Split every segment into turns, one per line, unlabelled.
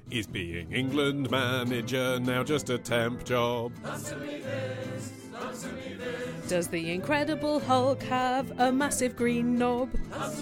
Is being England manager now just a temp job?
Does the Incredible Hulk have a massive green knob?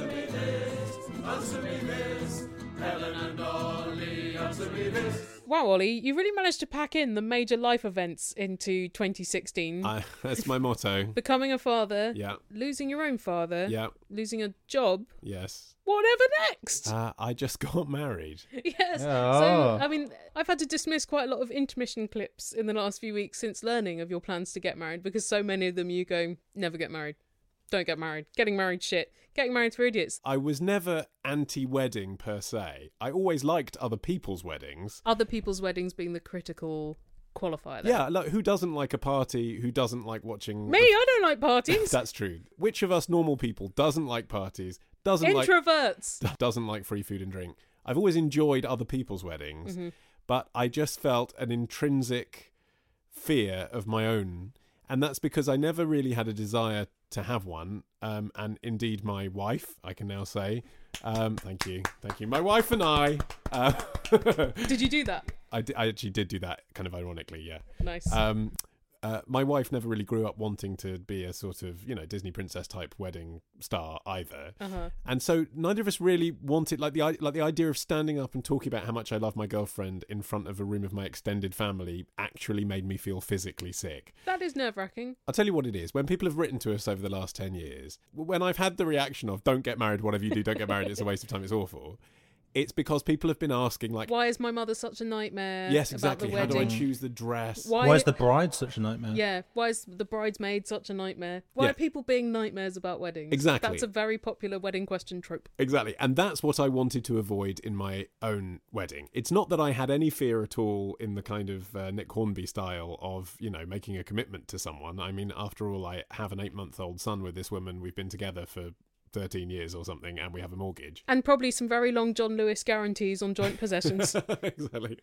Wow, Ollie, you really managed to pack in the major life events into 2016.
That's my motto.
Becoming a father,
Yeah.
losing your own father,
Yeah.
losing a job.
Yes.
Whatever next?
I just got married.
Yes.
Oh.
So, I mean, I've had to dismiss quite a lot of intermission clips in the last few weeks since learning of your plans to get married, because so many of them you go, never get married. Don't get married. Getting married, shit. Getting married for idiots.
I was never anti-wedding per se. I always liked other people's weddings.
Other people's weddings being the critical qualifier there.
Yeah, like, who doesn't like a party? Who doesn't like watching...
Me, I don't like parties.
That's true. Which of us normal people doesn't like parties?
Introverts.
Doesn't like free food and drink? I've always enjoyed other people's weddings, but I just felt an intrinsic fear of my own. And that's because I never really had a desire to have one. And indeed, my wife, I can now say, thank you. My wife and I...
Did you do that?
I actually did do that, kind of ironically, yeah.
Nice.
My wife never really grew up wanting to be a sort of, Disney princess type wedding star either. And so neither of us really wanted, like the idea of standing up and talking about how much I love my girlfriend in front of a room of my extended family actually made me feel physically sick.
That is nerve-wracking.
I'll tell you what it is. When people have written to us over the last 10 years, when I've had the reaction of, don't get married, whatever you do, don't get married, it's a waste of time, it's awful. It's because people have been asking, like...
Why is my mother such a nightmare?
Yes, exactly.
About the
How
wedding?
do I choose the dress?
Why is the bride such a nightmare?
Yeah, why is the bridesmaid such a nightmare? Why are people being nightmares about weddings?
Exactly.
That's a very popular wedding question trope.
Exactly. And that's what I wanted to avoid in my own wedding. It's not that I had any fear at all in the kind of Nick Hornby style of, making a commitment to someone. I mean, after all, I have an 8-month-old son with this woman. We've been together for 13 years or something, and we have a mortgage.
And probably some very long John Lewis guarantees on joint possessions.
Exactly.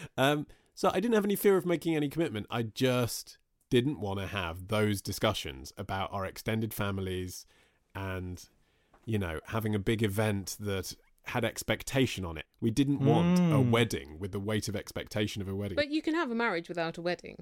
So I didn't have any fear of making any commitment. I just didn't want to have those discussions about our extended families and, having a big event that had expectation on it. We didn't want a wedding with the weight of expectation of a wedding.
But you can have a marriage without a wedding.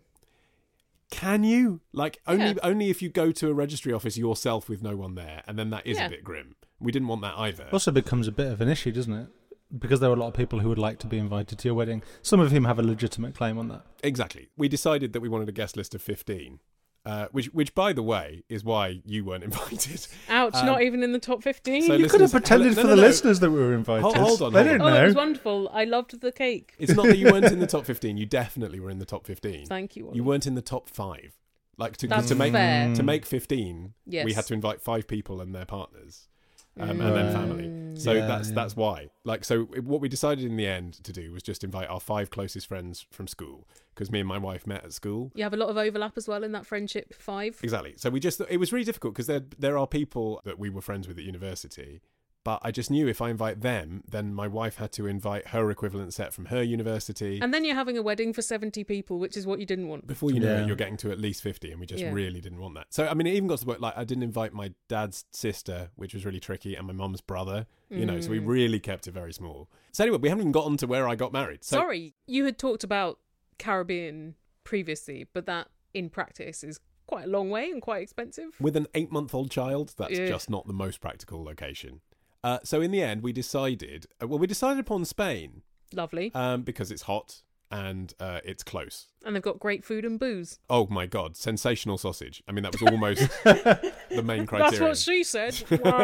Can you? Like, only if you go to a registry office yourself with no one there, and then that is a bit grim. We didn't want that either.
Also becomes a bit of an issue, doesn't it? Because there are a lot of people who would like to be invited to your wedding. Some of whom have a legitimate claim on that.
Exactly. We decided that we wanted a guest list of 15. Which, by the way, is why you weren't invited.
Ouch, not even in the top 15?
So
You could have pretended for the listeners that we were invited.
Hold on.
They didn't know.
It was wonderful. I loved the cake.
It's not that you weren't in the top 15. You definitely were in the top 15.
Thank you, Ollie.
You weren't in the top 5. Like,
That's
to make
fair.
to make 15,
Yes.
we had to invite 5 people and their partners. And then family. So that's why. Like, so what we decided in the end to do was just invite our 5 closest friends from school, because me and my wife met at school.
You have a lot of overlap as well in that friendship 5.
Exactly. So it was really difficult because there are people that we were friends with at university, but I just knew if I invite them, then my wife had to invite her equivalent set from her university.
And then you're having a wedding for 70 people, which is what you didn't want.
Before you know it, you're getting to at least 50, and we just really didn't want that. So, I mean, it even got to the point, like, I didn't invite my dad's sister, which was really tricky, and my mum's brother, so we really kept it very small. So anyway, we haven't even gotten to where I got married. So,
Sorry, you had talked about Caribbean previously, but that, in practice, is quite a long way and quite expensive.
with an 8-month-old child, that's just not the most practical location. So in the end, we decided upon Spain.
Lovely.
Because it's hot and it's close.
And they've got great food and booze.
Oh my God, sensational sausage. I mean, that was almost the main criteria.
That's what she said.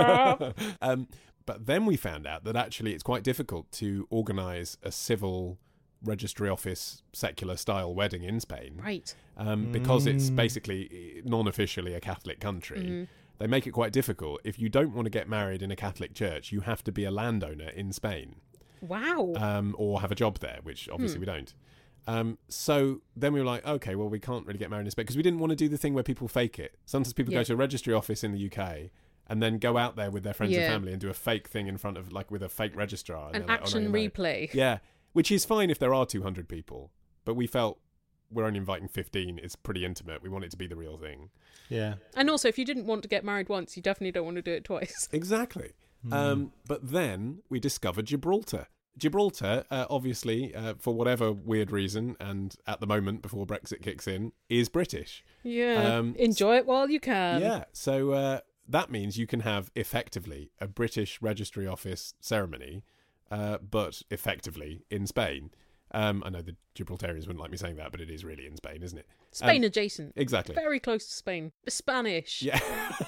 But then we found out that actually it's quite difficult to organise a civil registry office secular style wedding in Spain.
Right.
Because it's basically non-officially a Catholic country. They make it quite difficult. If you don't want to get married in a Catholic church, you have to be a landowner in Spain.
Wow.
Or have a job there, which obviously we don't. So then we were like, okay, well, we can't really get married in Spain because we didn't want to do the thing where people fake it. Sometimes people go to a registry office in the UK and then go out there with their friends and family and do a fake thing in front of, like, with a fake registrar. And
An action replay.
Yeah, which is fine if there are 200 people. But we felt we're only inviting 15. It's pretty intimate. We want it to be the real thing.
Yeah.
And also, if you didn't want to get married once, you definitely don't want to do it twice.
Exactly. But then we discovered Gibraltar. Gibraltar, obviously, for whatever weird reason, and at the moment before Brexit kicks in, is British.
Yeah. Enjoy it while you can.
Yeah, so that means you can have effectively a British registry office ceremony, but effectively in Spain. I know the Gibraltarians wouldn't like me saying that, but it is really in Spain, isn't it?
Spain adjacent.
Exactly.
Very close to Spain. Spanish.
Yeah.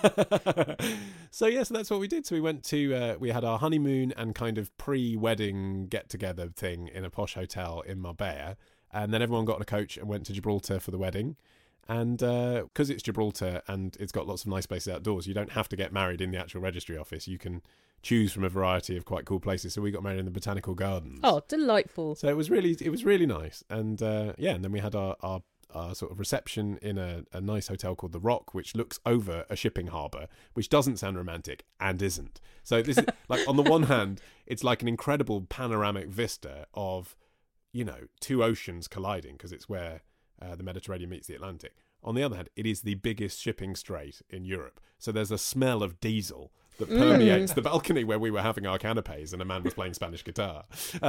So that's what we did. So we went to, we had our honeymoon and kind of pre-wedding get-together thing in a posh hotel in Marbella. And then everyone got in a coach and went to Gibraltar for the wedding. And because it's Gibraltar and it's got lots of nice places outdoors, you don't have to get married in the actual registry office. You can choose from a variety of quite cool places. So we got married in the Botanical Gardens.
Oh, delightful.
So it was really nice. And and then we had our sort of reception in a nice hotel called The Rock, which looks over a shipping harbour, which doesn't sound romantic and isn't. So this is like, on the one hand, it's like an incredible panoramic vista of, two oceans colliding, because it's where the Mediterranean meets the Atlantic. On the other hand, it is the biggest shipping strait in Europe. So there's a smell of diesel that permeates the balcony where we were having our canapes and a man was playing Spanish guitar.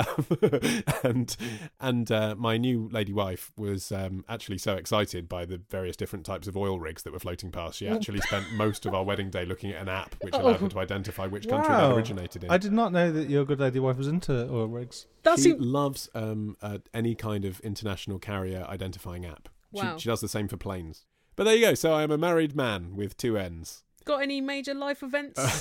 And my new lady wife was actually so excited by the various different types of oil rigs that were floating past. She actually spent most of our wedding day looking at an app which allowed her to identify which country that originated in.
I did not know that your good lady wife was into oil rigs.
She loves any kind of international carrier identifying app.
Wow.
She does the same for planes. But there you go. So I am a married man with 2 N's.
Got any major life events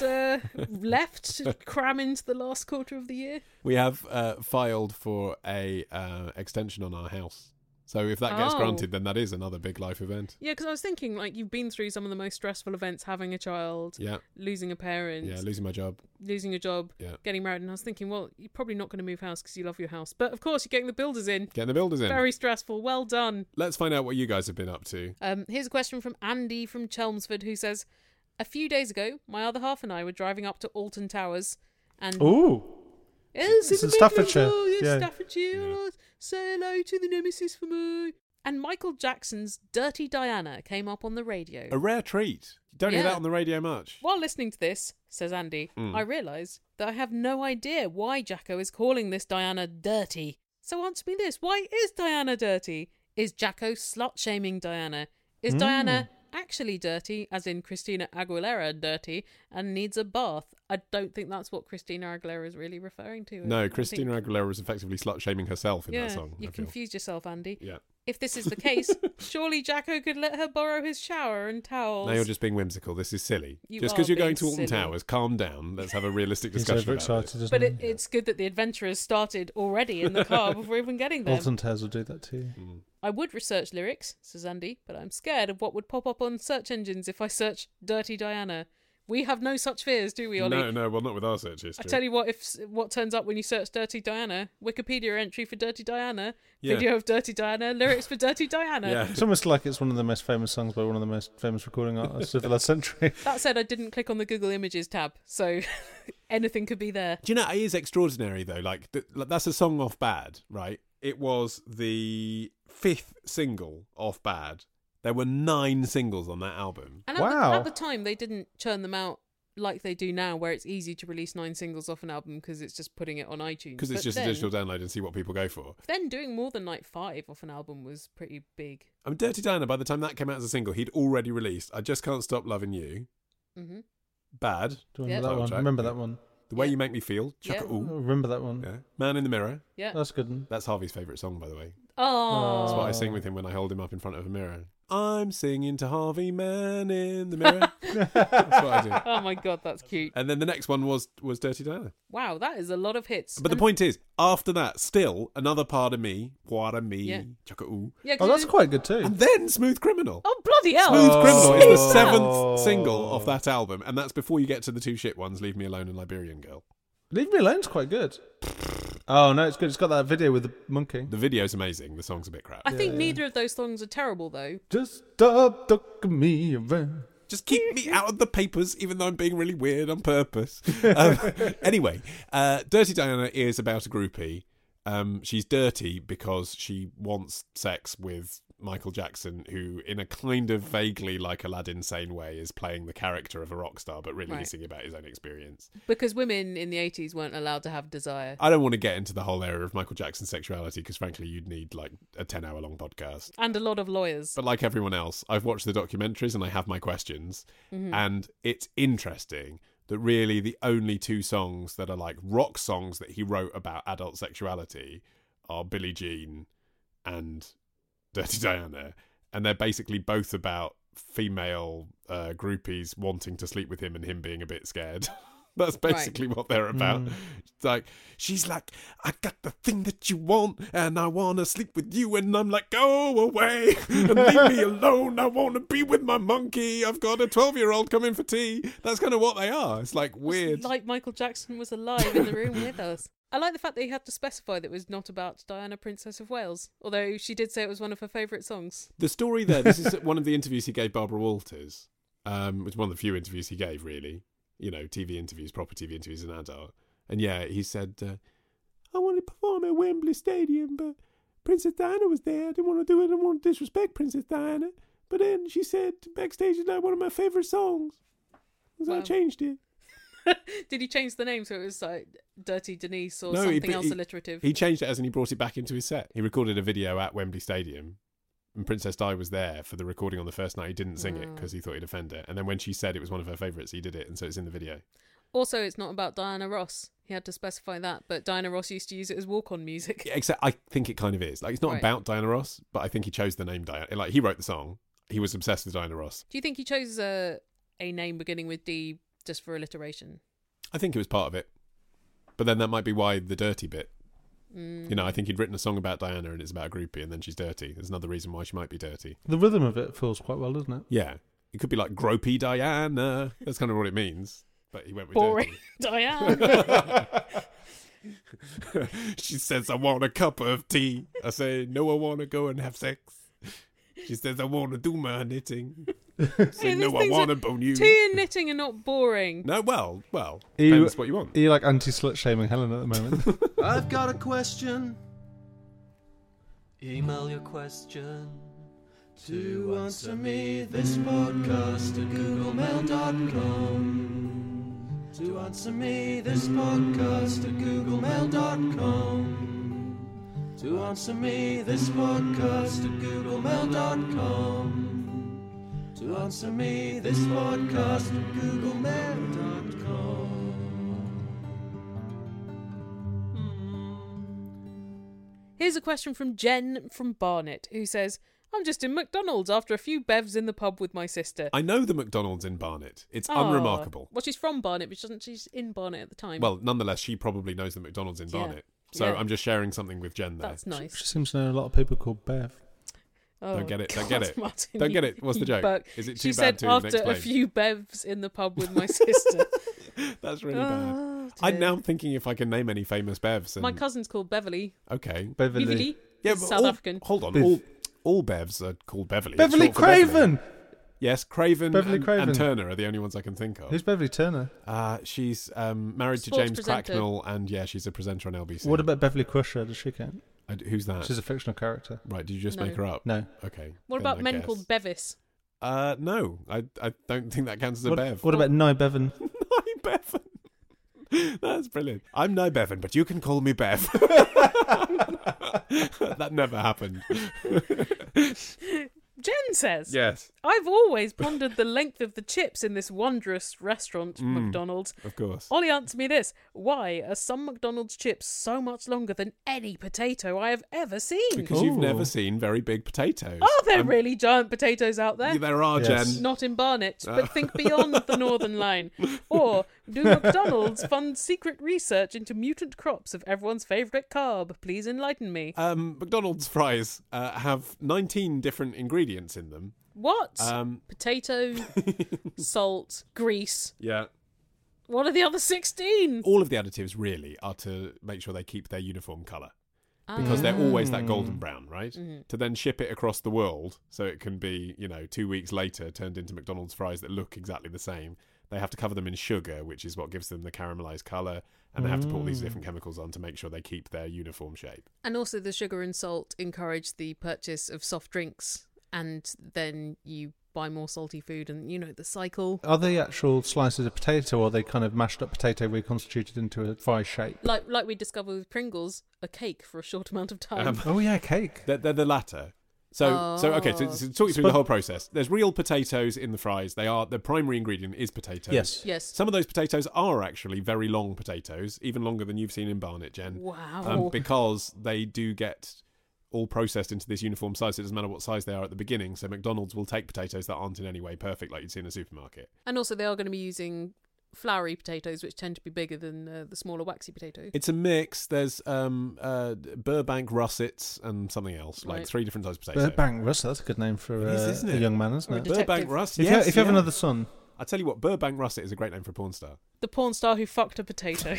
left to cram into the last quarter of the year?
We have filed for a extension on our house. So if that gets granted, then that is another big life event.
Yeah, because I was thinking, like, you've been through some of the most stressful events, having a child, losing a parent.
Yeah, losing my job.
Losing your job, getting married. And I was thinking, well, you're probably not going to move house because you love your house. But, of course, you're getting the builders in. Very stressful. Well done.
Let's find out what you guys have been up to.
Here's a question from Andy from Chelmsford, who says, a few days ago, my other half and I were driving up to Alton Towers. And
ooh.
It's
in Staffordshire.
Staffordshire. Say hello to the nemesis for me. And Michael Jackson's Dirty Diana came up on the radio.
A rare treat. You don't hear that on the radio much.
While listening to this, says Andy, I realised that I have no idea why Jacko is calling this Diana dirty. So answer me this. Why is Diana dirty? Is Jacko slut-shaming Diana? Is Diana actually dirty, as in Christina Aguilera dirty, and needs a bath? I don't think that's what Christina Aguilera is really referring to.
No, Christina Aguilera was effectively slut-shaming herself in that song.
You confused yourself, Andy.
Yeah.
If this is the case, surely Jacko could let her borrow his shower and towels.
Now you're just being whimsical. This is silly. Just because you're going to Alton Towers, calm down. Let's have a realistic discussion about it.
But it's good that the adventure has started already in the car before even getting there.
Alton Towers will do that too.
I would research lyrics, says Andy, but I'm scared of what would pop up on search engines if I search Dirty Diana. We have no such fears, do we, Ollie?
No, well, not with our search history.
I tell you what turns up when you search Dirty Diana, Wikipedia entry for Dirty Diana, video of Dirty Diana, lyrics for Dirty Diana.
Yeah.
It's almost like it's one of the most famous songs by one of the most famous recording artists of the last century.
That said, I didn't click on the Google Images tab, so anything could be there.
Do you know, it is extraordinary, though. Like, that's a song off Bad, right? It was the 5th single off Bad. There were 9 singles on that album.
And at the time, they didn't churn them out like they do now, where it's easy to release 9 singles off an album because it's just putting it on iTunes.
Because it's just a digital download and see what people go for.
Then doing more than like 5 off an album was pretty big.
I mean, Dirty Diana, by the time that came out as a single, he'd already released I Just Can't Stop Loving You.
Mm-hmm.
Bad.
Do you remember that one?
Track.
Remember that one?
The Way You Make Me Feel. Chaka-Ooh.
Remember that one?
Yeah. Man in the Mirror.
Yeah.
That's a good one.
That's Harvey's favourite song, by the way.
Oh.
That's what I sing with him when I hold him up in front of a mirror. I'm singing to Harvey, man in the mirror. That's what I do.
Oh my God, that's cute.
And then the next one was Dirty Diana.
Wow, that is a lot of hits.
But the point is, after that, still another part of me, Chaka-Ooh.
Yeah,
that's quite good too.
And then Smooth Criminal.
Oh, bloody hell.
Smooth Criminal is the 7th single off that album, and that's before you get to the 2 shit ones, Leave Me Alone and Liberian Girl.
Leave Me Alone's quite good. Oh, no, it's good. It's got that video with the monkey.
The video's amazing. The song's a bit crap.
I think neither of those songs are terrible, though.
Just stop talking me around.
Just keep me out of the papers, even though I'm being really weird on purpose. Anyway, Dirty Diana is about a groupie. She's dirty because she wants sex with Michael Jackson, who in a kind of vaguely like Aladdin sane way is playing the character of a rock star, but really he's singing about his own experience.
Because women in the 80s weren't allowed to have desire.
I don't want to get into the whole area of Michael Jackson's sexuality because frankly you'd need like a 10-hour long podcast.
And a lot of lawyers.
But like everyone else, I've watched the documentaries and I have my questions. And it's interesting that really the only two songs that are like rock songs that he wrote about adult sexuality are Billie Jean and Dirty Diana. And they're basically both about female groupies wanting to sleep with him and him being a bit scared. That's basically what they're about. It's like, she's like, I got the thing that you want and I want to sleep with you. And I'm like, go away and leave me alone. I want to be with my monkey. I've got a 12-year-old coming for tea. That's kind of what they are. It's like weird.
It's like Michael Jackson was alive in the room with us. I like the fact that he had to specify that it was not about Diana, Princess of Wales, although she did say it was one of her favourite songs.
The story there, this is one of the interviews he gave Barbara Walters. It was one of the few interviews he gave, really. You know, TV interviews, proper TV interviews as an adult. And yeah, he said, I wanted to perform at Wembley Stadium, but Princess Diana was there. I didn't want to do it. I didn't want to disrespect Princess Diana. But then she said backstage, it's like one of my favourite songs. So I changed it.
Did he change the name so it was like Dirty Denise or something else alliterative?
He changed it as and he brought it back into his set. He recorded a video at Wembley Stadium and Princess Di was there for the recording on the first night. He didn't sing it because he thought he'd offend her. And then when she said it was one of her favourites, he did it, and so it's in the video.
Also, it's not about Diana Ross. He had to specify that, but Diana Ross used to use it as walk-on music.
Yeah, except I think it kind of is. Like, it's not about Diana Ross, but I think he chose the name Diana. Like, he wrote the song. He was obsessed with Diana Ross.
Do you think he chose a name beginning with D just for alliteration?
I think it was part of it. But then that might be why the dirty bit. You know, I think he'd written a song about Diana and it's about a groupie and then she's dirty. There's another reason why she might be dirty.
The rhythm of it feels quite well, doesn't it?
Yeah. It could be like gropey Diana. That's kind of what it means. But he went with
boring
dirty.
Diana.
She says, I want a cup of tea. I say, no, I want to go and have sex. She says, I want to do my knitting. I say, no, I want to bone you.
Tea and knitting are not boring.
No, well, depends what you want.
Are you like anti-slut shaming Helen at the moment?
I've got a question. Email your question to answer me this podcast at googlemail.com. To answer me this podcast at googlemail.com. To answer me this podcast at googlemail.com. To answer me this podcast at googlemail.com.
Here's a question from Jen from Barnet, who says, I'm just in McDonald's after a few bevs in the pub with my sister.
I know the McDonald's in Barnet. It's unremarkable.
Well, she's from Barnet, but she's in Barnet at the time.
Well, nonetheless, she probably knows the McDonald's in Barnet. So I'm just sharing something with Jen there.
That's nice.
She seems to know a lot of people called Bev.
Oh,
don't get it. Don't
God,
get it.
Martin,
don't get it. What's the joke? Is it too bad to
after
explain?
a few bevs in the pub with my sister.
That's really bad. I'm now thinking if I can name any famous Bevs. And...
My cousin's called Beverly.
Okay.
Beverly.
Yeah,
He's
but
South African.
Hold on. All Bevs are called Beverly.
Beverly Craven!
Yes, Craven,
Craven
and Turner are the only ones I can think of.
Who's Beverly Turner?
She's married to
Sports
James
presenter.
Cracknell, and she's a presenter on LBC.
What about Beverly Crusher? Does she count?
Who's that?
She's a fictional character.
Right, did you just
No.
make her up?
No.
Okay.
What
then
about
I
men
guess.
called Bevis?
No, I don't think that counts as a Bev.
What about Nye Bevan?
Nye Bevan. That's brilliant. I'm Nye Bevan, but you can call me Bev. That never happened.
Jen says,
Yes,
I've always pondered the length of the chips in this wondrous restaurant, McDonald's.
of course.
Ollie, answer me this. Why are some McDonald's chips so much longer than any potato I have ever seen?
Because you've
Ooh.
never seen very big potatoes.
Are there really giant potatoes out there?
There are,
Yes.
Jen.
Not in Barnet, but think beyond the Northern Line. Or do McDonald's fund secret research into mutant crops of everyone's favourite carb? Please enlighten me.
McDonald's fries have 19 different ingredients in them.
What?
Um,
Potato, salt, grease.
Yeah.
What are the other 16?
All of the additives really are to make sure they keep their uniform colour. Because they're always that golden brown, right? To then ship it across the world so it can be, 2 weeks later turned into McDonald's fries that look exactly the same. they have to cover them in sugar, which is what gives them the caramelized colour, and they have to put all these different chemicals on to make sure they keep their uniform shape.
And also the sugar and salt encourage the purchase of soft drinks, and then you buy more salty food, and the cycle.
Are they actual slices of potato, or are they kind of mashed up potato reconstituted into a fry shape?
Like we discovered with Pringles, a cake for a short amount of time.
Oh yeah, cake.
They're the latter. So talk you through the whole process. There's real potatoes in the fries. The primary ingredient is potatoes.
Yes.
Some of those potatoes are actually very long potatoes, even longer than you've seen in Barnet, Jen.
Wow.
Because they do get all processed into this uniform size. It doesn't matter what size they are at the beginning. So McDonald's will take potatoes that aren't in any way perfect like you'd see in a supermarket.
And also they are going to be using floury potatoes, which tend to be bigger than the smaller waxy potato.
It's a mix. There's Burbank russets and something else, like
Right.
3 different types of potato.
Burbank Russell, that's a good name for
It is, isn't
a
it?
young man, isn't
Or a
it?
detective.
Burbank russet.
If you have another son.
I tell you what, Burbank russet is a great name for a porn star.
The porn star who fucked a potato.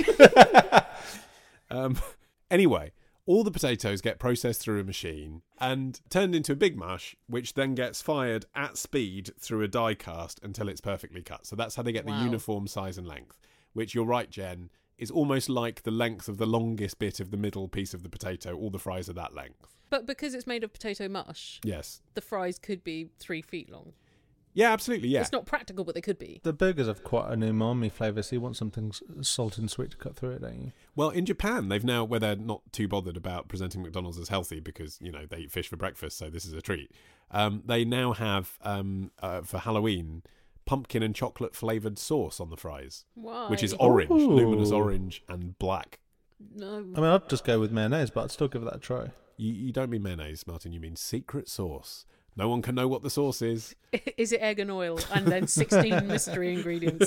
Anyway, all the potatoes get processed through a machine and turned into a big mush, which then gets fired at speed through a die cast until it's perfectly cut. So that's how they get
Wow.
the uniform size and length, which you're right, Jen, is almost like the length of the longest bit of the middle piece of the potato. All the fries are that length.
But because it's made of potato mush,
Yes.
the fries could be 3 feet long.
Yeah, absolutely, yeah.
It's not practical, but they could be.
The burgers have quite an umami flavour, so you want something salty and sweet to cut through it, don't you?
Well, in Japan, they've now, where they're not too bothered about presenting McDonald's as healthy because, they eat fish for breakfast, so this is a treat. They now have, for Halloween, pumpkin and chocolate flavoured sauce on the fries,
Why?
which is orange,
Ooh.
luminous orange and black.
No.
I mean, I'd just go with mayonnaise, but I'd still give that a try.
You don't mean mayonnaise, Martin, you mean secret sauce. No one can know what the sauce is.
Is it egg and oil and then 16 mystery ingredients?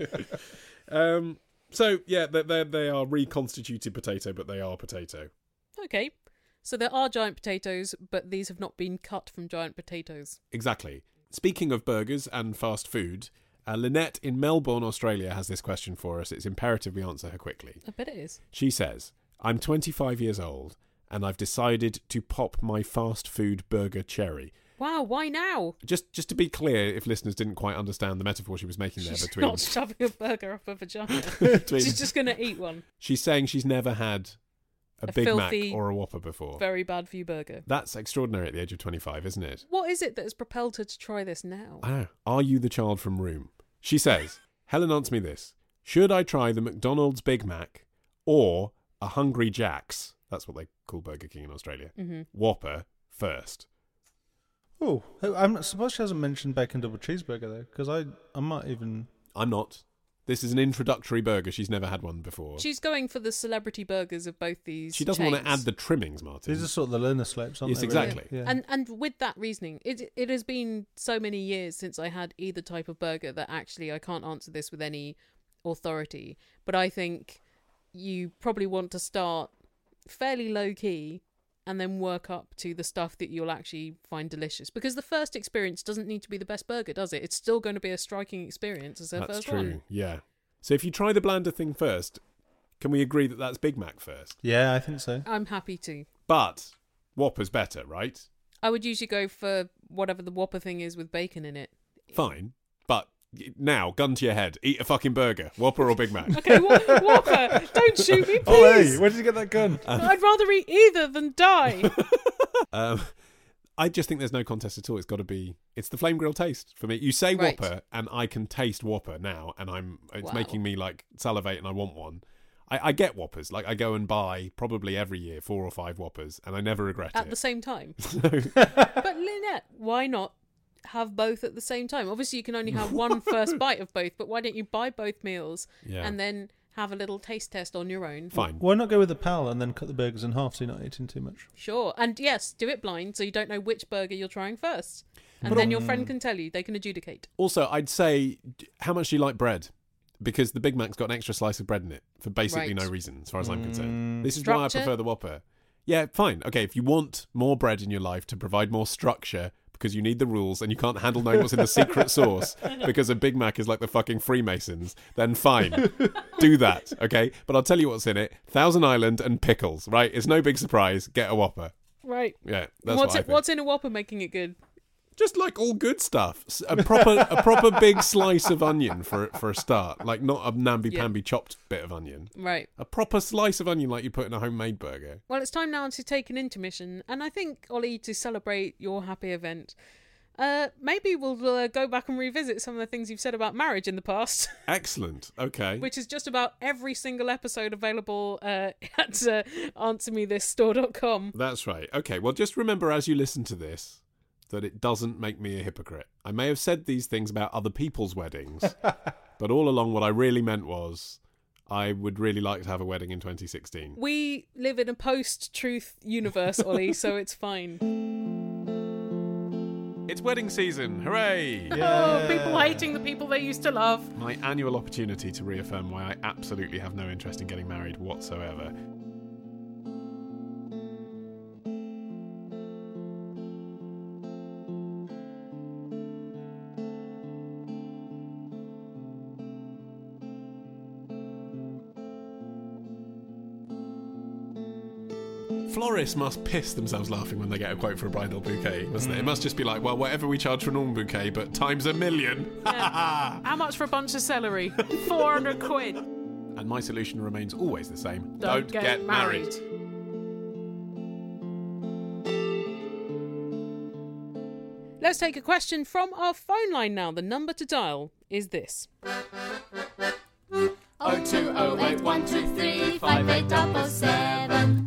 So, yeah, they are reconstituted potato, but they are potato.
Okay. So there are giant potatoes, but these have not been cut from giant potatoes.
Exactly. Speaking of burgers and fast food, Lynette in Melbourne, Australia has this question for us. It's imperative we answer her quickly.
I bet it is.
She says, I'm 25 years old and I've decided to pop my fast food burger cherry.
Wow, why now?
Just to be clear, if listeners didn't quite understand the metaphor she was making there
She's
between...
not shoving a burger up her vagina.
between-
She's just going to eat one.
She's saying she's never had a Big
filthy,
Mac or a Whopper before.
Very bad for you burger.
That's extraordinary at the age of 25, isn't it?
What is it that has propelled her to try this now?
Are you the child from Room? She says, Helen, answer me this. Should I try the McDonald's Big Mac or a Hungry Jack's, that's what they call Burger King in Australia, Whopper first?
Oh, I'm surprised she hasn't mentioned bacon double cheeseburger though, because I might even.
I'm not. This is an introductory burger. She's never had one before.
She's going for the celebrity burgers of both these
She doesn't want to
chains.
add the trimmings, Martin.
These are sort of the learner slopes, aren't
Yes,
they?
exactly.
Really? Yeah.
And with that reasoning, it has been so many years since I had either type of burger that actually I can't answer this with any authority. But I think you probably want to start fairly low key and then work up to the stuff that you'll actually find delicious. Because the first experience doesn't need to be the best burger, does it? It's still going to be a striking experience as her
That's
first
true,
one.
yeah. So if you try the blander thing first, can we agree that that's Big Mac first?
Yeah, I think so.
I'm happy to.
But Whopper's better, right?
I would usually go for whatever the Whopper thing is with bacon in it.
Fine. But now, gun to your head, eat a fucking burger. Whopper or Big Mac?
Okay, Whopper, don't shoot me,
Oh,
please.
hey, where did you get that gun?
I'd rather eat either than die.
I just think there's no contest at all. It's the flame grill taste for me. You say
Right.
Whopper, and I can taste Whopper now, and it's
Wow.
making me like salivate, and I want one. I get Whoppers. Like I go and buy probably every year 4 or 5 Whoppers, and I never regret
At
it.
the same time.
So-
But Lynette, why not have both at the same time? Obviously, you can only have one first bite of both, but why don't you buy both meals
yeah,
and then have a little taste test on your own?
fine.
Why not go with a pal and then cut the burgers in half so you're not eating too much?
Sure. And yes, do it blind so you don't know which burger you're trying first. And then your friend can tell you. They can adjudicate.
Also, I'd say, how much do you like bread? Because the Big Mac's got an extra slice of bread in it for basically
Right.
no reason, as far as I'm concerned. This is why I
Structure?
prefer the Whopper. Yeah, fine. Okay, if you want more bread in your life to provide more structure, because you need the rules and you can't handle knowing what's in the secret sauce because a Big Mac is like the fucking Freemasons, then fine. Do that, okay? But I'll tell you what's in it. Thousand Island and pickles, right? It's no big surprise. Get a Whopper.
Right.
Yeah, that's what I think.
What's in a Whopper making it good?
Just like all good stuff. A proper big slice of onion for a start. Like not a namby-pamby chopped bit of onion.
Right.
A proper slice of onion like you put in a homemade burger.
Well, it's time now to take an intermission. And I think, Ollie, to celebrate your happy event, maybe we'll go back and revisit some of the things you've said about marriage in the past.
Excellent. Okay.
Which is just about every single episode available at answermethisstore.com.
That's right. Okay, well, just remember as you listen to this that it doesn't make me a hypocrite. I may have said these things about other people's weddings, but all along what I really meant was I would really like to have a wedding in 2016.
We live in a post-truth universe, Ollie, so it's fine.
It's wedding season. Hooray!
Oh, people hating the people they used to love.
My annual opportunity to reaffirm why I absolutely have no interest in getting married whatsoever. Florists must piss themselves laughing when they get a quote for a bridal bouquet, mustn't it? It must just be like, well, whatever we charge for a normal bouquet, but times 1,000,000.
Yeah. How much for a bunch of celery? 400 quid.
And my solution remains always the same.
Don't get married. Let's take a question from our phone line now. The number to dial is this.
02081235877.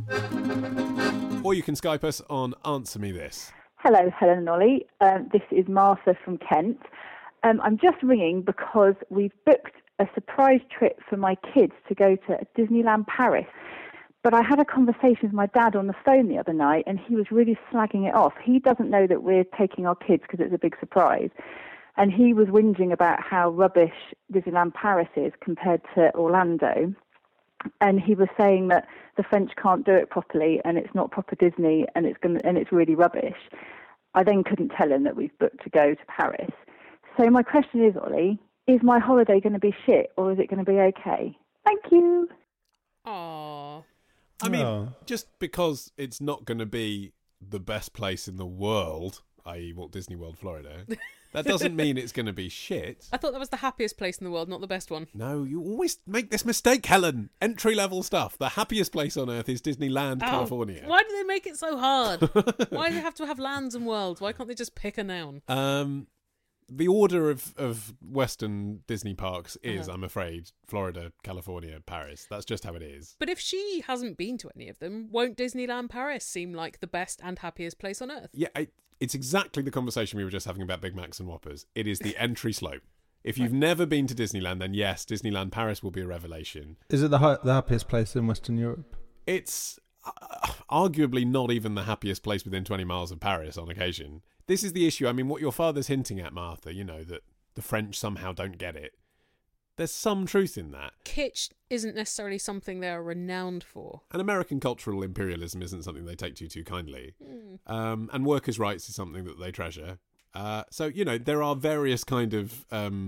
Or you can Skype us on Answer Me This.
Hello, Helen and Ollie. This is Martha from Kent. I'm just ringing because we've booked a surprise trip for my kids to go to Disneyland Paris. But I had a conversation with my dad on the phone the other night, and he was really slagging it off. He doesn't know that we're taking our kids because it's a big surprise. And he was whinging about how rubbish Disneyland Paris is compared to Orlando. And he was saying that the French can't do it properly, and it's not proper Disney, and it's really rubbish. I then couldn't tell him that we've booked to go to Paris. So my question is, Ollie, is my holiday going to be shit, or is it going to be okay? Thank you.
Aww.
I mean, just because it's not going to be the best place in the world, i.e. Walt Disney World, Florida, that doesn't mean it's going to be shit.
I thought that was the happiest place in the world, not the best one.
No, you always make this mistake, Helen. Entry-level stuff. The happiest place on earth is Disneyland, California.
Why do they make it so hard? Why do they have to have lands and worlds? Why can't they just pick a noun?
The order of Western Disney parks is, I'm afraid, Florida, California, Paris. That's just how it is.
But if she hasn't been to any of them, won't Disneyland Paris seem like the best and happiest place on earth?
Yeah, it's exactly the conversation we were just having about Big Macs and Whoppers. It is the entry slope. If you've never been to Disneyland, then yes, Disneyland Paris will be a revelation.
Is it the happiest place in Western Europe?
It's arguably not even the happiest place within 20 miles of Paris on occasion. This is the issue. I mean, what your father's hinting at, Martha, that the French somehow don't get it. There's some truth in that.
Kitsch isn't necessarily something they're renowned for.
And American cultural imperialism isn't something they take to too kindly. And workers' rights is something that they treasure. So, there are various kind of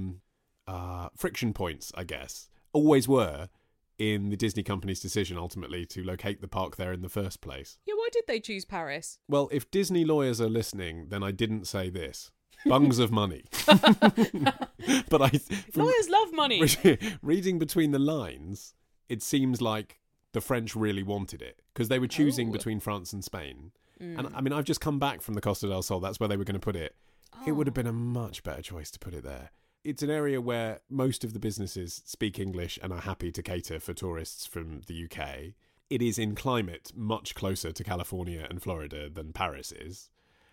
friction points, I guess. Always were in the Disney company's decision ultimately to locate the park there in the first place.
Yeah, why did they choose Paris?
Well, if Disney lawyers are listening, then I didn't say this. Bungs of money. But
lawyers love money.
Reading between the lines, it seems like the French really wanted it because they were choosing between France and Spain. And I mean, I've just come back from the Costa del Sol. That's where they were going to put it. It would have been a much better choice to put it there. It's an area where most of the businesses speak English and are happy to cater for tourists from the UK. It is in climate much closer to California and Florida than Paris is.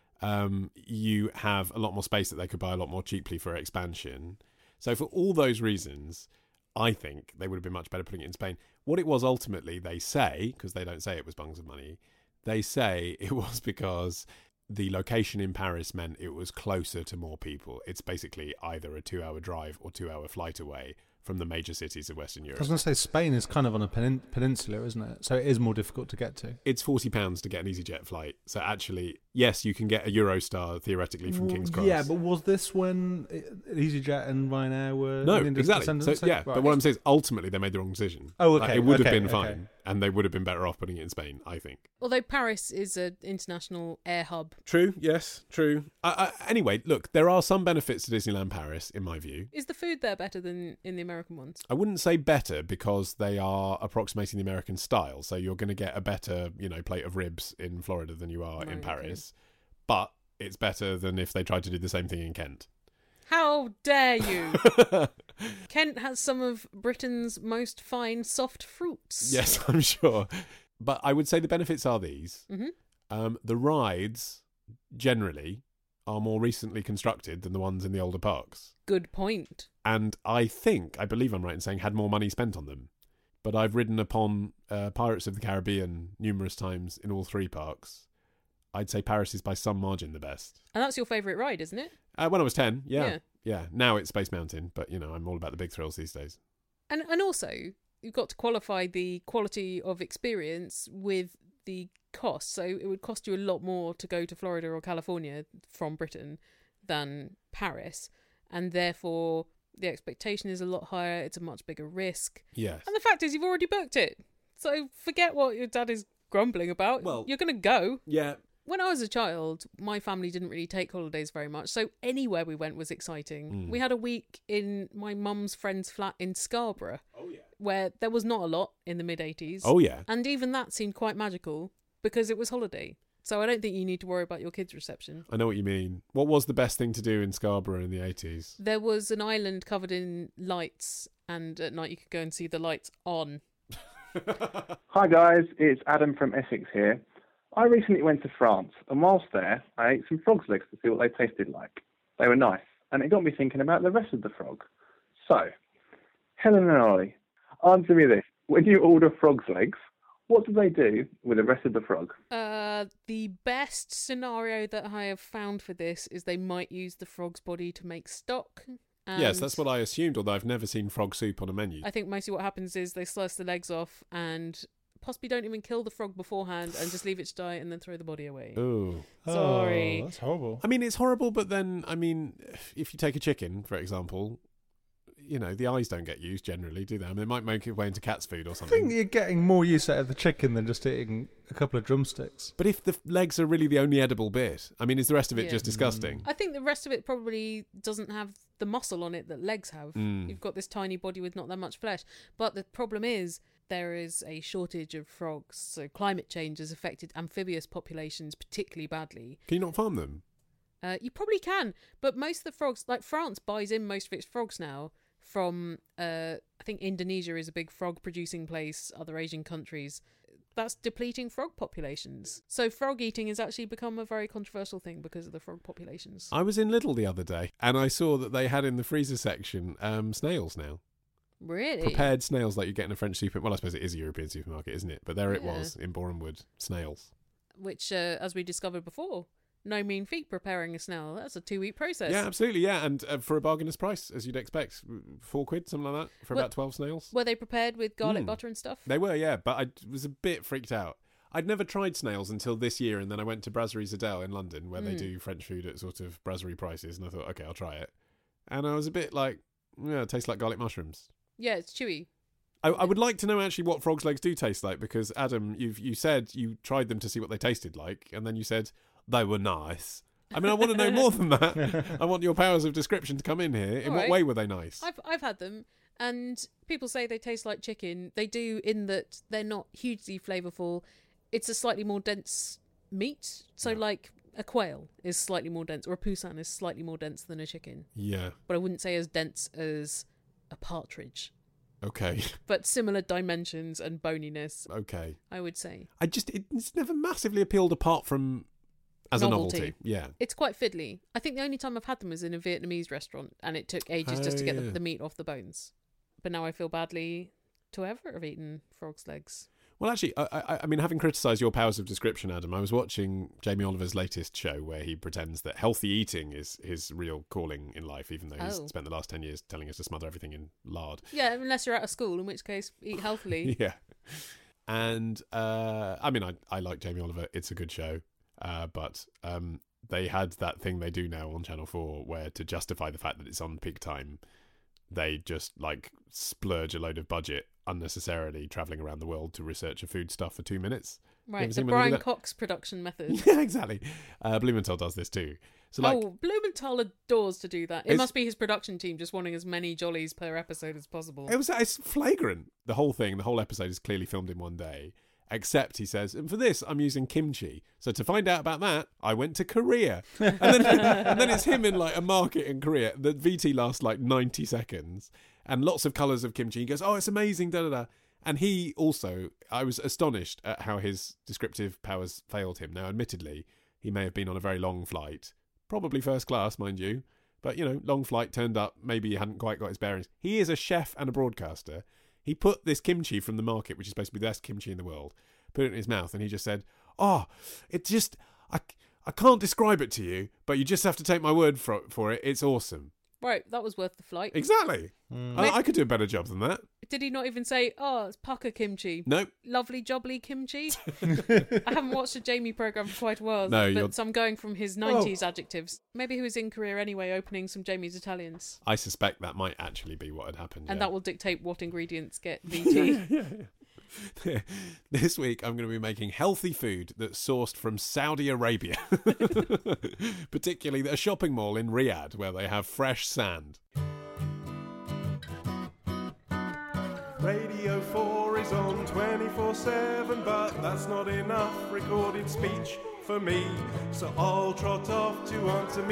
You have a lot more space that they could buy a lot more cheaply for expansion. So for all those reasons, I think they would have been much better putting it in Spain. What it was ultimately, they say, because they don't say it was bungs of money, they say it was because the location in Paris meant it was closer to more people. It's basically either a 2-hour drive or 2-hour flight away from the major cities of Western Europe.
I was going to say, Spain is kind of on a peninsula, isn't it? So it is more difficult to get to.
It's £40 to get an EasyJet flight. So actually, yes, you can get a Eurostar theoretically from King's Cross.
Yeah, but was this when EasyJet and Ryanair were
no,
in the
exactly.
descendants?
So, yeah,
Right.
but what I'm saying is ultimately they made the wrong decision.
Oh,
Like,
okay.
it would have
okay,
been
okay.
fine, and they would have been better off putting it in Spain, I think.
Although Paris is an international air hub.
True, yes, true. Anyway, look, there are some benefits to Disneyland Paris, in my view.
Is the food there better than in the American ones?
I wouldn't say better because they are approximating the American style. So you're going to get a better, plate of ribs in Florida than you are in
Right,
Paris. But it's better than if they tried to do the same thing in Kent.
How dare you? Kent has some of Britain's most fine soft fruits.
Yes, I'm sure. But I would say the benefits are these.
Mm-hmm.
The rides, generally, are more recently constructed than the ones in the older parks.
Good point.
And I believe I'm right in saying, had more money spent on them. But I've ridden upon Pirates of the Caribbean numerous times in all three parks. I'd say Paris is by some margin the best.
And that's your favourite ride, isn't it?
When I was 10, yeah. Now it's Space Mountain, but, I'm all about the big thrills these days.
And also, you've got to qualify the quality of experience with the cost. So it would cost you a lot more to go to Florida or California from Britain than Paris. And therefore, the expectation is a lot higher. It's a much bigger risk.
Yes.
And the fact is, you've already booked it. So forget what your dad is grumbling about.
Well,
you're going to go.
Yeah.
When I was a child, my family didn't really take holidays very much, so anywhere we went was exciting. We had a week in my mum's friend's flat in Scarborough, where there was not a lot in the mid-80s.
Oh, yeah.
And even that seemed quite magical because it was holiday. So I don't think you need to worry about your kids' reception.
I know what you mean. What was the best thing to do in Scarborough in the 80s?
There was an island covered in lights, and at night you could go and see the lights on.
Hi guys, it's Adam from Essex here. I recently went to France, and whilst there, I ate some frog's legs to see what they tasted like. They were nice, and it got me thinking about the rest of the frog. So, Helen and Ollie, answer me this. When you order frog's legs, what do they do with the rest of the frog?
The best scenario that I have found for this is they might use the frog's body to make stock.
Yes, that's what I assumed, although I've never seen frog soup on a menu.
I think mostly what happens is they slice the legs off and possibly don't even kill the frog beforehand and just leave it to die and then throw the body away.
Ooh.
Sorry.
Oh, that's horrible.
I mean, it's horrible, but then, if you take a chicken, for example, the eyes don't get used generally, do they? I mean, it might make its way into cat's food or
I think
something.
you're getting more use out of the chicken than just eating a couple of drumsticks.
But if the legs are really the only edible bit, is the rest of it
Yeah.
just disgusting?
I think the rest of it probably doesn't have the muscle on it that legs have. You've got this tiny body with not that much flesh. But the problem is there is a shortage of frogs. So climate change has affected amphibious populations particularly badly.
Can you not farm them?
You probably can, but most of the frogs, like France buys in most of its frogs now from, I think Indonesia is a big frog producing place, other Asian countries. That's depleting frog populations. So frog eating has actually become a very controversial thing because of the frog populations.
I was in Lidl the other day, and I saw that they had in the freezer section snails now.
Really?
Prepared snails like you get in a French supermarket. Well, I suppose it is a European supermarket, isn't it? But there it
Yeah.
was in Borehamwood, snails.
Which, as we discovered before, no mean feat preparing a snail. That's a 2-week process.
Yeah, absolutely, yeah. And for a bargainous price, as you'd expect. £4, something like that, for
Well,
about 12 snails.
Were they prepared with garlic butter and stuff?
They were, yeah, but I was a bit freaked out. I'd never tried snails until this year, and then I went to Brasserie Zadel in London, where they do French food at sort of brasserie prices, and I thought, okay, I'll try it. And I was a bit like, yeah, it tastes like garlic mushrooms.
Yeah, it's chewy.
I would like to know actually what frog's legs do taste like, because Adam, you said you tried them to see what they tasted like, and then you said they were nice. I want to know more than that. I want your powers of description to come in here. In
All
what
right.
way were they nice?
I've had them, and people say they taste like chicken. They do, in that they're not hugely flavourful. It's a slightly more dense meat. So, like a quail is slightly more dense, or a poussin is slightly more dense than a chicken.
Yeah.
But I wouldn't say as dense as a partridge.
Okay.
But similar dimensions and boniness,
Okay.
I would say.
It's never massively appealed apart from as
Novelty.
a novelty. Yeah.
It's quite fiddly. I think the only time I've had them was in a Vietnamese restaurant, and it took ages just to get
yeah.
the meat off the bones. But now I feel badly to ever have eaten frog's legs.
Well, actually, I mean, having criticised your powers of description, Adam, I was watching Jamie Oliver's latest show where he pretends that healthy eating is his real calling in life, even though he's
Oh.
spent the last 10 years telling us to smother everything in lard.
Yeah, unless you're out of school, in which case eat healthily.
Yeah. And, I like Jamie Oliver. It's a good show. but they had that thing they do now on Channel 4 where, to justify the fact that it's on peak time, they just like splurge a load of budget unnecessarily travelling around the world to research a food stuff for 2 minutes.
Right, the Brian Cox production method.
Yeah, exactly. Blumenthal does this too. So, like,
Blumenthal adores to do that. It must be his production team just wanting as many jollies per episode as possible.
It's flagrant. The whole episode is clearly filmed in one day. Except, he says, and for this, I'm using kimchi. So to find out about that, I went to Korea. And then it's him in like a market in Korea. The VT lasts like 90 seconds. And lots of colours of kimchi. He goes, oh, it's amazing, da-da-da. And he also, I was astonished at how his descriptive powers failed him. Now, admittedly, he may have been on a very long flight. Probably first class, mind you. But, you know, long flight, turned up, maybe he hadn't quite got his bearings. He is a chef and a broadcaster. He put this kimchi from the market, which is supposed to be the best kimchi in the world, put it in his mouth, and he just said, oh, it just, I can't describe it to you, but you just have to take my word for it. It's awesome.
Right, that was worth the flight.
Exactly. I could do a better job than that.
Did he not even say, oh, it's pucker kimchi?
Nope.
Lovely jobbly kimchi? I haven't watched a Jamie programme for quite a while, so I'm going from his 90s adjectives. Maybe he was in Korea anyway, opening some Jamie's Italians.
I suspect that might actually be what had happened.
And that will dictate what ingredients get VT.
Yeah. This week I'm going to be making healthy food that's sourced from Saudi Arabia. Particularly a shopping mall in Riyadh where they have fresh sand.
Radio 4 is on 24/7, but that's not enough recorded speech for me. So I'll trot off to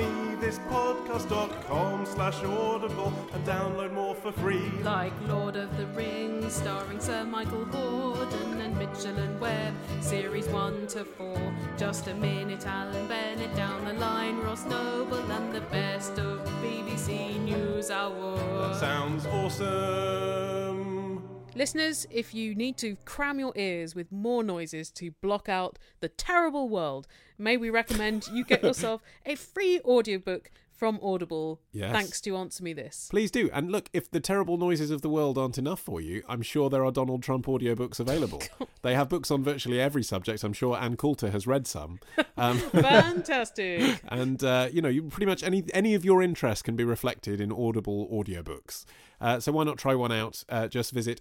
answermethispodcast.com/audible and download more for free.
Like Lord of the Rings, starring Sir Michael Hordern and Mitchell and Webb, series 1 to 4. Just a minute, Alan Bennett, down the line, Ross Noble, and the best of BBC News Hour.
That sounds awesome.
Listeners, if you need to cram your ears with more noises to block out the terrible world, may we recommend you get yourself a free audiobook from Audible, thanks to Answer Me This.
Please do. And look, if the terrible noises of the world aren't enough for you, I'm sure there are Donald Trump audiobooks available. They have books on virtually every subject. I'm sure Ann Coulter has read some.
Fantastic.
And, you pretty much any of your interests can be reflected in Audible audiobooks. So why not try one out? Just visit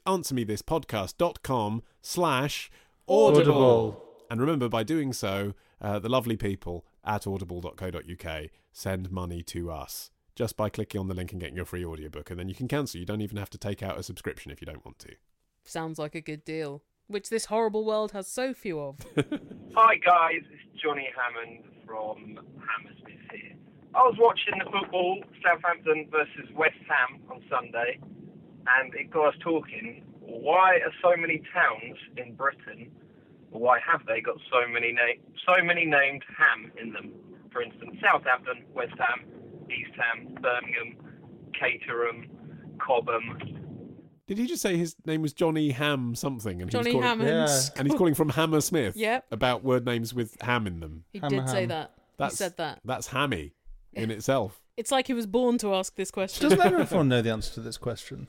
answermethispodcast.com/audible. And remember, by doing so, the lovely people at audible.co.uk send money to us just by clicking on the link and getting your free audiobook. And then you can cancel. You don't even have to take out a subscription if you don't want to.
Sounds like a good deal, which this horrible world has so few of.
Hi guys, it's Johnny Hammond from Hammersmith here. I was watching the football, Southampton versus West Ham on Sunday, and it got us talking, why are so many towns in Britain, why have they got so many named Ham in them? For instance, Southampton, West Ham, East Ham, Birmingham, Caterham, Cobham.
Did he just say his name was Johnny Ham something? And
Johnny
he was
Hammond.
Yeah.
And he's calling from Hammersmith
Yep.
about word names with ham in them.
He
Hammer
did say
ham.
that. He said that.
That's hammy in itself.
It's like he was born to ask this question.
Doesn't everyone know the answer to this question?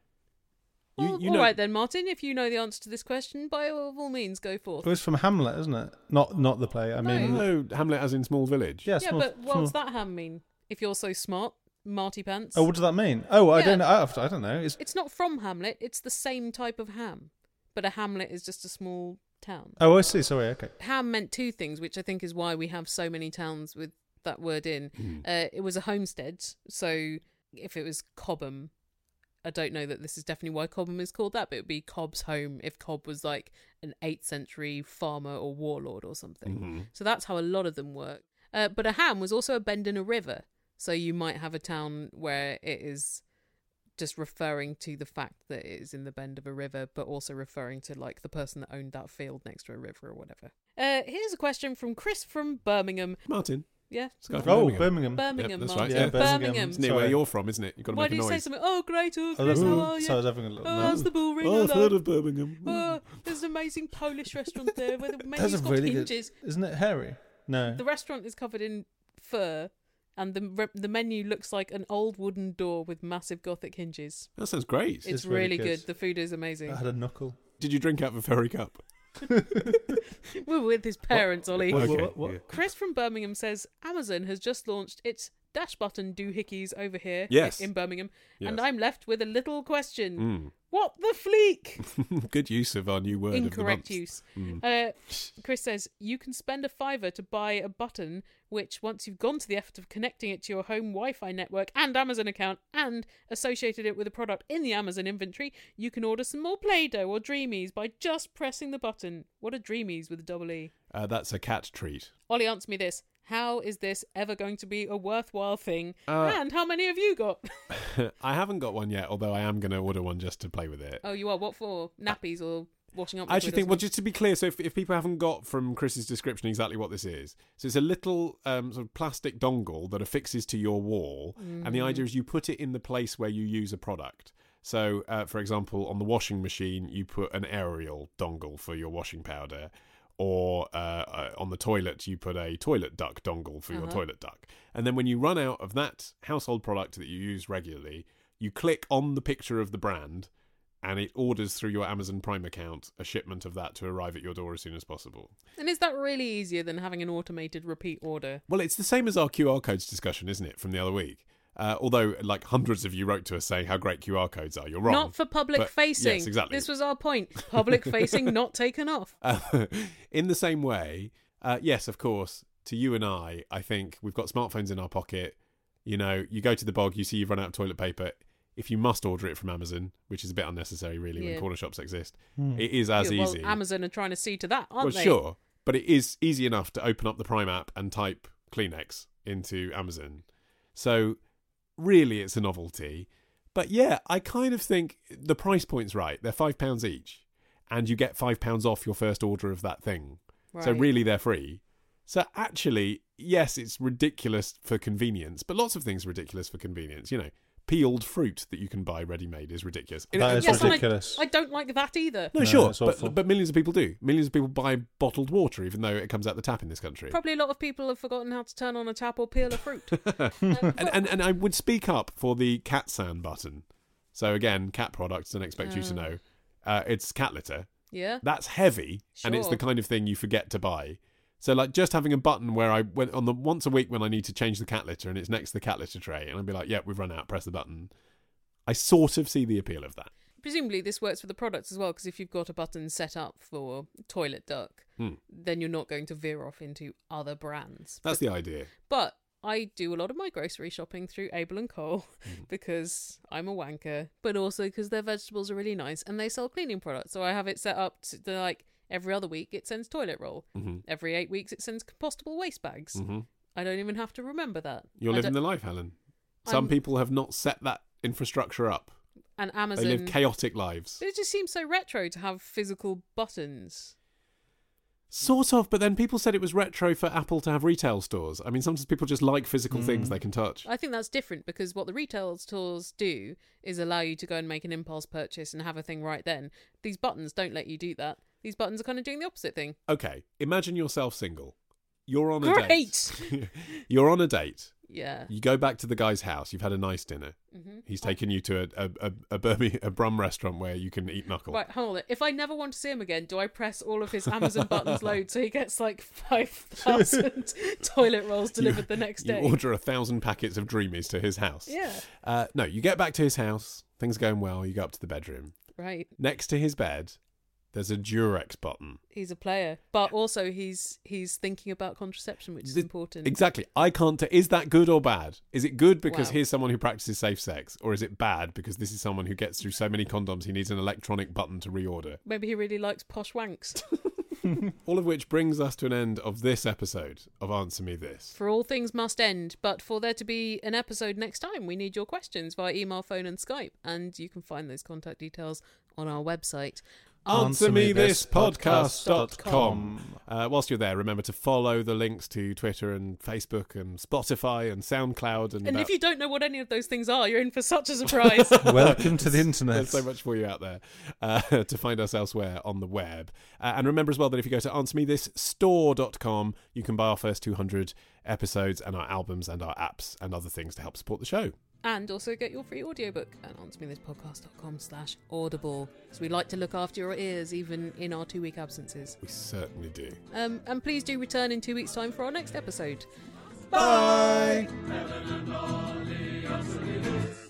Well,
You
all
know-
right then, Martin. If you know the answer to this question, by all means, go forth.
It was from Hamlet, isn't it? Not the play. I mean,
No, Hamlet as in Small Village.
yeah,
Yeah,
small-
but what does
small-
that ham mean? If you're so smart, Marty Pants.
Oh, what does that mean? Oh, I
Yeah.
don't know. I don't know.
It's not from Hamlet. It's the same type of ham, but a hamlet is just a small town.
Oh, I see. Sorry. Okay.
Ham meant two things, which I think is why we have so many towns with that word in. It was a homestead, so if it was Cobham, I don't know that this is definitely why Cobham is called that, but it would be Cobb's home if Cobb was like an 8th century farmer or warlord or something. So that's how a lot of them work. But a ham was also a bend in a river, so you might have a town where it is just referring to the fact that it is in the bend of a river, but also referring to like the person that owned that field next to a river or whatever. Here's a question from Chris from Birmingham.
Martin.
Yeah.
This guy from
Oh,
Birmingham.
Birmingham.
Birmingham,
Yep, that's
Martin.
right, yeah.
Birmingham.
It's near where you're from, isn't it? You've got to
Why
make
do
a
you say
noise.
something? Oh, great. Oh,
Oh,
Chris,
that's
how are
so I
you?
was having a little.
Oh, how's the bull ring?
Oh, I've
Hello.
heard of Birmingham.
Oh, there's an amazing Polish restaurant there where the
That's
menu's
a
got
really
hinges.
good. Isn't it hairy? No.
The restaurant is covered in fur, and the menu looks like an old wooden door with massive Gothic hinges.
That sounds great.
It's
It's really
really
good.
good. The food is amazing.
I had a knuckle.
Did you drink out of a furry cup?
We're with his parents, Ollie.
Okay.
What?
Chris from Birmingham says Amazon has just launched its dash button doohickeys over here
Yes.
in Birmingham, and
Yes.
I'm left with a little question. What the fleek?
Good use of our new word
Incorrect
of the
use.
month.
Chris says you can spend £5 to buy a button which, once you've gone to the effort of connecting it to your home Wi-Fi network and Amazon account and associated it with a product in the Amazon inventory, you can order some more Play-Doh or Dreamies by just pressing the button. What are Dreamies with a double E?
That's a cat treat.
Ollie, answer me this. How is this ever going to be a worthwhile thing? And how many have you got?
I haven't got one yet, although I am going to order one just to play with it.
Oh, you are? What for? Nappies or washing up?
I actually
liquid or
think, well,
something?
just to be clear, so if people haven't got from Chris's description exactly what this is, so it's a little sort of plastic dongle that affixes to your wall, and the idea is you put it in the place where you use a product. So, for example, on the washing machine, you put an Ariel dongle for your washing powder, or on the toilet, you put a toilet duck dongle for your toilet duck. And then when you run out of that household product that you use regularly, you click on the picture of the brand, and it orders through your Amazon Prime account a shipment of that to arrive at your door as soon as possible.
And is that really easier than having an automated repeat order?
Well, it's the same as our QR codes discussion, isn't it, from the other week? Although, like, hundreds of you wrote to us saying how great QR codes are. You're wrong.
Not for public
But-
facing.
Yes, exactly.
This was our point. Public facing, not taken off.
In the same way, yes, of course, to you and I think we've got smartphones in our pocket. You know, you go to the bog, you see you've run out of toilet paper. If you must order it from Amazon, which is a bit unnecessary, really, when
Yeah.
corner shops exist, it is as
Yeah, well,
easy.
Amazon are trying to see to that, aren't
Well,
they?
sure, but it is easy enough to open up the Prime app and type Kleenex into Amazon. So, really, it's a novelty. But yeah, I kind of think the price point's right. They're £5 each, and you get £5 off your first order of that thing. So
Right.
really, they're free. So actually, yes, it's ridiculous for convenience, but lots of things are ridiculous for convenience. You know, peeled fruit that you can buy ready-made is ridiculous.
That is
Yes, and
ridiculous.
I don't like that either.
No,
No,
sure,
it's awful.
but millions of people do. Millions of people buy bottled water, even though it comes out the tap in this country.
Probably a lot of people have forgotten how to turn on a tap or peel a fruit.
And I would speak up for the cat sand button. So again, cat products, don't expect you to know. It's cat litter.
Yeah.
That's heavy, and it's the
Sure.
kind of thing you forget to buy. So like just having a button where I went on the once a week when I need to change the cat litter and it's next to the cat litter tray, and I'd be like, "Yeah, we've run out. Press the button." I sort of see the appeal of that.
Presumably this works for the products as well, because if you've got a button set up for toilet duck, then you're not going to veer off into other brands.
That's the idea.
But I do a lot of my grocery shopping through Abel and Cole because I'm a wanker, but also because their vegetables are really nice and they sell cleaning products. So I have it set up to like every other week it sends toilet roll. Every 8 weeks it sends compostable waste bags. I don't even have to remember that.
You're
I
living
don't-
the life, Helen. Some people have not set that infrastructure up.
And
They
Amazon.
live chaotic lives.
It just seems so retro to have physical buttons.
Sort of, but then people said it was retro for Apple to have retail stores. I mean, sometimes people just like physical things they can touch.
I think that's different because what the retail stores do is allow you to go and make an impulse purchase and have a thing right then. These buttons don't let you do that. These buttons are kind of doing the opposite thing.
Okay, imagine yourself single. You're on a
Great!
date. You're on a date.
Yeah.
You go back to the guy's house. You've had a nice dinner. He's taken you to a Brum restaurant where you can eat knuckle.
Right, hold it. If I never want to see him again, do I press all of his Amazon buttons load so he gets like 5,000 toilet rolls delivered the next day?
You order 1,000 packets of Dreamies to his house.
Yeah.
No, you get back to his house. Things are going well. You go up to the bedroom.
Right.
Next to his bed, there's a Durex button.
He's a player, but also he's thinking about contraception, which is important.
Exactly. I can't. Is that good or bad? Is it good because
Wow.
here's someone who practices safe sex, or is it bad because this is someone who gets through so many condoms he needs an electronic button to reorder?
Maybe he really likes posh wanks.
All of which brings us to an end of this episode of Answer Me This.
For all things must end, but for there to be an episode next time, we need your questions via email, phone, and Skype, and you can find those contact details on our website.
AnswerMeThisPodcast.com. Whilst you're there, remember to follow the links to Twitter and Facebook and Spotify and SoundCloud. And
if you don't know what any of those things are, you're in for such a surprise.
Welcome to the internet.
There's so much for you out there to find us elsewhere on the web. And remember as well that if you go to AnswerMeThisStore.com, you can buy our first 200 episodes and our albums and our apps and other things to help support the show.
And also get your free audiobook at answermethispodcast.com/audible. So we like to look after your ears even in our 2-week absences.
We certainly do.
And please do return in 2 weeks' time for our next episode.
Bye!